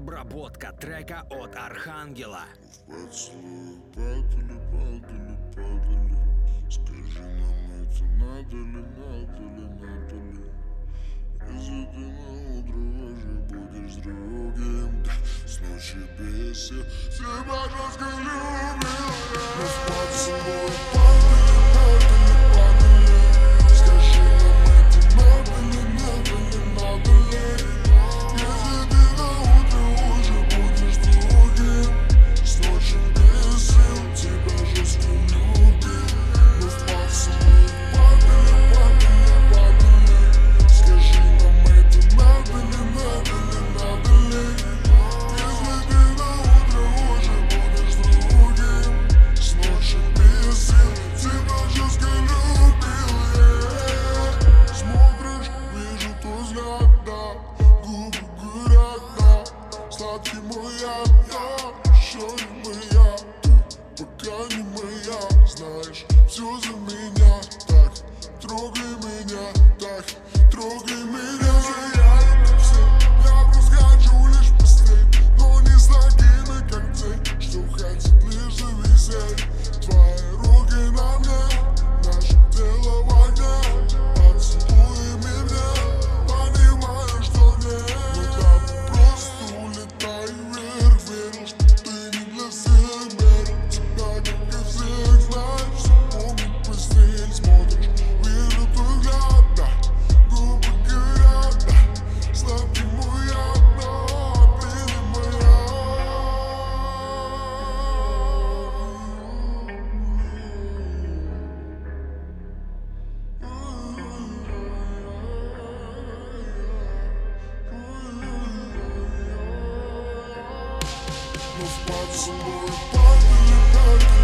Обработка трека от Архангела. Поцелуи падали, падали, падали. Скажи нам, это надо ли, надо ли, надо ли? Если ты на утро уже будешь с другим, да, с ночи без сил, себя жестко любил я. Поцелуи падали, падали, падали. Скажи нам, это надо ли, надо ли, надо ли? Если ты на утро уже будешь с другим, с ночи без сил, тебя жестко любил. Мы в поцелуи падали, падали, падали. Скажи нам, это надо ли, надо ли, надо ли? Если ты на утро уже будешь с другим, с ночи без сил, тебя жестко любил я. Смотришь, вижу твой взгляд, да, губы горят, да. Сладкий мой яд, да, еще не моя, ты пока не моя. Знаешь, все за меня, так, трогай меня, так, трогай меня. Я это все, я просто хочу лишь постель, но не с такими, как ты, что хотят лишь зависеть. Твои руки на мне, наше тело в огне. Поцелуй меня, понимаю, что нет. Ну да, просто улетай вверх. Верю, что ты не для всех, верю в тебя, как и всех. Знаешь, что помнит постель. Смотришь, вижу твой взгляд, да, губы горят, да. Сладкий мой яд, но ты не моя. Мы в поцелуи падали, падали.